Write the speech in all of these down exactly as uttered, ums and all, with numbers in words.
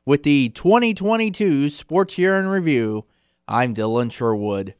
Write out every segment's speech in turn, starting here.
With the twenty twenty-two Sports Year in Review, I'm Dylan Sherwood.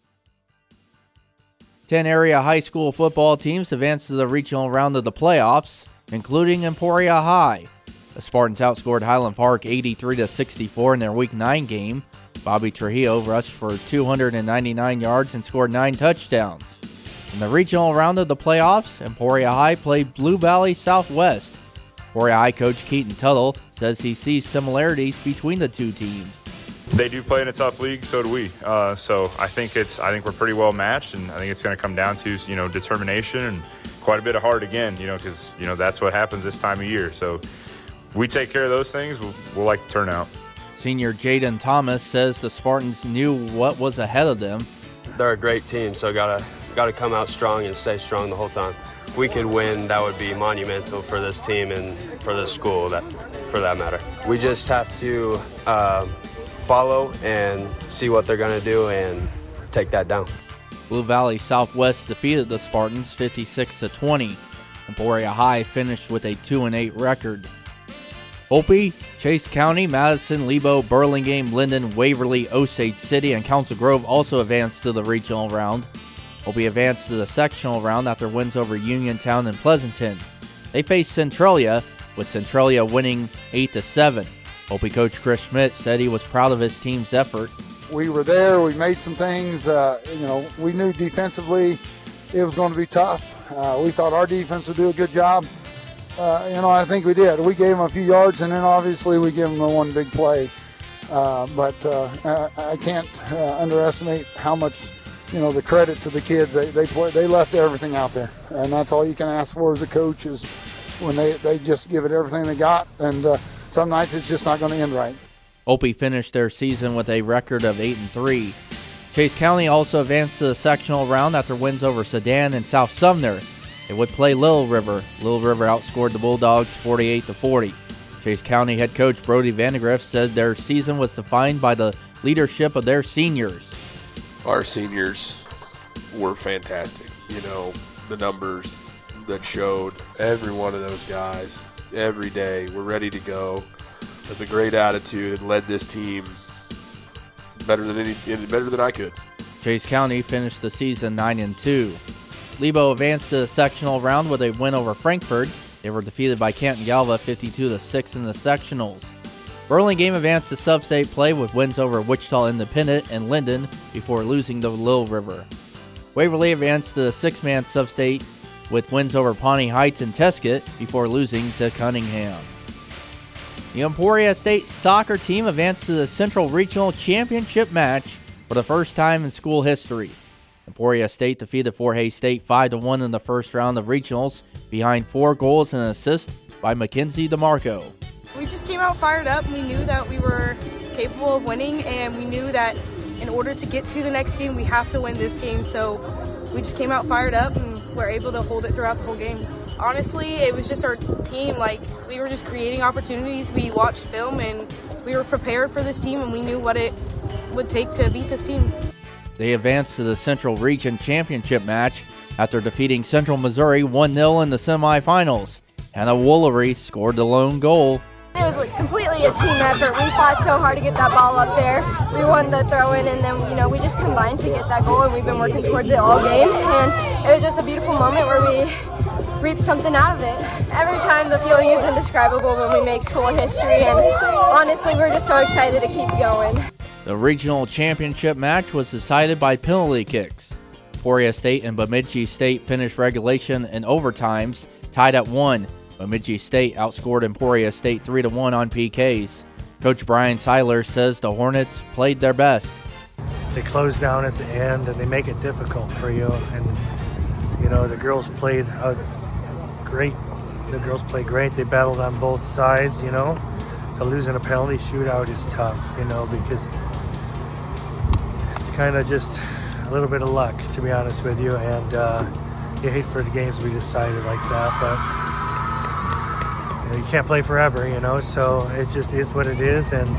Ten area high school football teams advanced to the regional round of the playoffs, including Emporia High. The Spartans outscored Highland Park eighty-three to sixty-four in their Week nine game. Bobby Trujillo rushed for two hundred ninety-nine yards and scored nine touchdowns. In the regional round of the playoffs, Emporia High played Blue Valley Southwest. Emporia High coach Keaton Tuttle says he sees similarities between the two teams. They do play in a tough league, so do we. Uh, so I think it's I think we're pretty well matched, and I think it's going to come down to you know determination and quite a bit of heart again, you know, because you know that's what happens this time of year. So we take care of those things. We'll, we'll like to turn out. Senior Jaden Thomas says the Spartans knew what was ahead of them. They're a great team, so gotta gotta come out strong and stay strong the whole time. If we could win, that would be monumental for this team and for this school, that for that matter. We just have to uh, follow and see what they're going to do and take that down. Blue Valley Southwest defeated the Spartans fifty-six to twenty. Emporia High finished with a two and eight record. Opie, Chase County, Madison, Lebo, Burlingame, Linden, Waverly, Osage City, and Council Grove also advanced to the regional round. Opie advanced to the sectional round after wins over Uniontown and Pleasanton. They faced Centralia, with Centralia winning eight to seven. Opie coach Chris Schmidt said he was proud of his team's effort. We were there, we made some things, uh, you know, we knew defensively it was going to be tough. Uh, we thought our defense would do a good job. Uh, you know, I think we did. We gave them a few yards, and then obviously we gave them the one big play. Uh, but uh, I, I can't uh, underestimate how much, you know, the credit to the kids. They they play, they left everything out there, and that's all you can ask for as a coach is when they, they just give it everything they got. And uh, some nights it's just not going to end right. Opie finished their season with a record of eight and three. Chase County also advanced to the sectional round after wins over Sedan and South Sumner. They would play Little River. Little River outscored the Bulldogs forty-eight to forty. Chase County head coach Brody Vandegrift said their season was defined by the leadership of their seniors. Our seniors were fantastic. You know, the numbers that showed every one of those guys every day were ready to go with a great attitude and led this team better than any better than I could. Chase County finished the season nine and two. Lebo advanced to the sectional round with a win over Frankfort. They were defeated by Canton Galva fifty-two to six in the sectionals. Burlingame advanced to sub-state play with wins over Wichita Independent and Linden before losing to Little River. Waverly advanced to the six-man sub-state with wins over Pawnee Heights and Tesket before losing to Cunningham. The Emporia State soccer team advanced to the Central Regional Championship match for the first time in school history. Emporia State defeated Fort Hays State five to one in the first round of regionals behind four goals and an assist by Mackenzie DeMarco. We just came out fired up. We knew that we were capable of winning, and we knew that in order to get to the next game, we have to win this game. So we just came out fired up and were able to hold it throughout the whole game. Honestly, it was just our team. Like, we were just creating opportunities. We watched film, and we were prepared for this team, and we knew what it would take to beat this team. They advanced to the Central Region Championship match after defeating Central Missouri one nil in the semifinals. Hannah Woolery scored the lone goal. It was like completely a team effort. We fought so hard to get that ball up there. We won the throw-in, and then you know we just combined to get that goal, and we've been working towards it all game. And it was just a beautiful moment where we reaped something out of it. Every time the feeling is indescribable when we make school history, and honestly, we're just so excited to keep going. The regional championship match was decided by penalty kicks. Emporia State and Bemidji State finished regulation and overtimes tied at one. Bemidji State outscored Emporia State three to one on P Ks. Coach Brian Seiler says the Hornets played their best. They close down at the end and they make it difficult for you. And, you know, the girls played uh, great. The girls played great. They battled on both sides, you know. To lose in a penalty shootout is tough, you know, because it's kind of just a little bit of luck, to be honest with you. And uh, you hate for the games to be decided like that, but you can't play forever, you know, so it just is what it is, and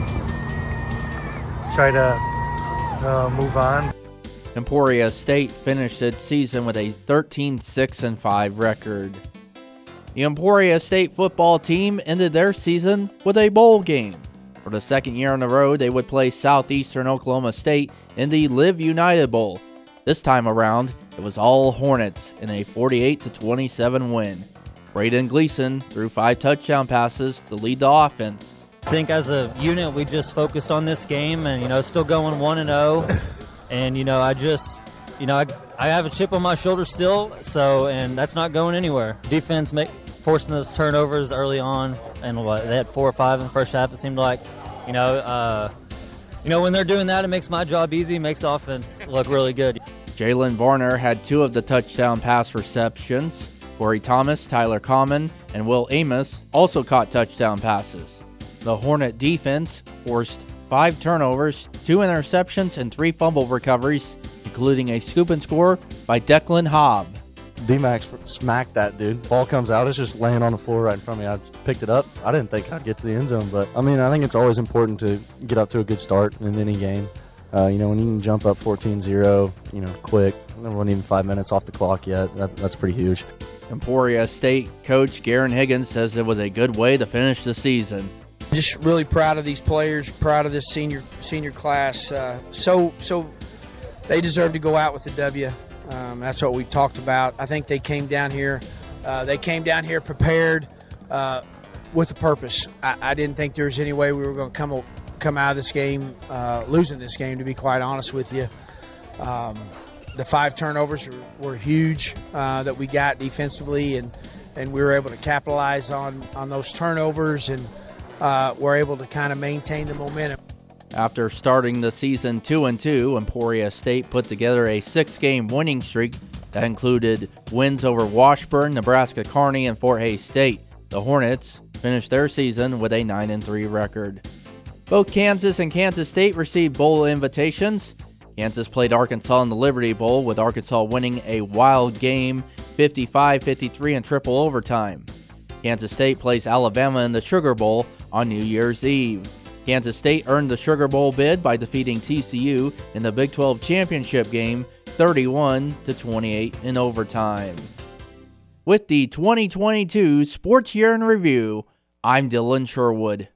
try to uh, move on. Emporia State finished its season with a thirteen six and five record. The Emporia State football team ended their season with a bowl game. For the second year in a row, they would play Southeastern Oklahoma State in the Live United Bowl. This time around, it was all Hornets in a forty-eight to twenty-seven win. Braden Gleason threw five touchdown passes to lead the offense. I think as a unit, we just focused on this game and, you know, still going one and oh. And, you know, I just, you know, I, I have a chip on my shoulder still, so, and that's not going anywhere. Defense make, forcing those turnovers early on, and what, they had four or five in the first half, it seemed like. You know, uh, you know, when they're doing that, it makes my job easy, makes the offense look really good. Jalen Varner had two of the touchdown pass receptions. Corey Thomas, Tyler Common, and Will Amos also caught touchdown passes. The Hornet defense forced five turnovers, two interceptions, and three fumble recoveries, including a scoop and score by Declan Hobb. D-Max smacked that dude. Ball comes out, it's just laying on the floor right in front of me. I picked it up. I didn't think I'd get to the end zone, but I mean, I think it's always important to get up to a good start in any game. Uh, you know, when you can jump up fourteen zero, you know, quick, there wasn't even five minutes off the clock yet. That, that's pretty huge. Emporia State coach Garen Higgins says it was a good way to finish the season. Just really proud of these players, proud of this senior senior class. Uh, so so they deserve to go out with a W. Um, that's what we talked about. I think they came down here. Uh, they came down here prepared uh, with a purpose. I, I didn't think there was any way we were going to come come out of this game uh, losing this game. To be quite honest with you, um, the five turnovers were, were huge uh, that we got defensively, and and we were able to capitalize on on those turnovers, and uh, we're able to kind of maintain the momentum. After starting the season two and two, Emporia State put together a six-game winning streak that included wins over Washburn, Nebraska Kearney, and Fort Hays State. The Hornets finished their season with a nine and three record. Both Kansas and Kansas State received bowl invitations. Kansas played Arkansas in the Liberty Bowl, with Arkansas winning a wild game fifty-five fifty-three in triple overtime. Kansas State plays Alabama in the Sugar Bowl on New Year's Eve. Kansas State earned the Sugar Bowl bid by defeating T C U in the Big twelve championship game thirty-one to twenty-eight in overtime. With the twenty twenty-two Sports Year in Review, I'm Dylan Sherwood.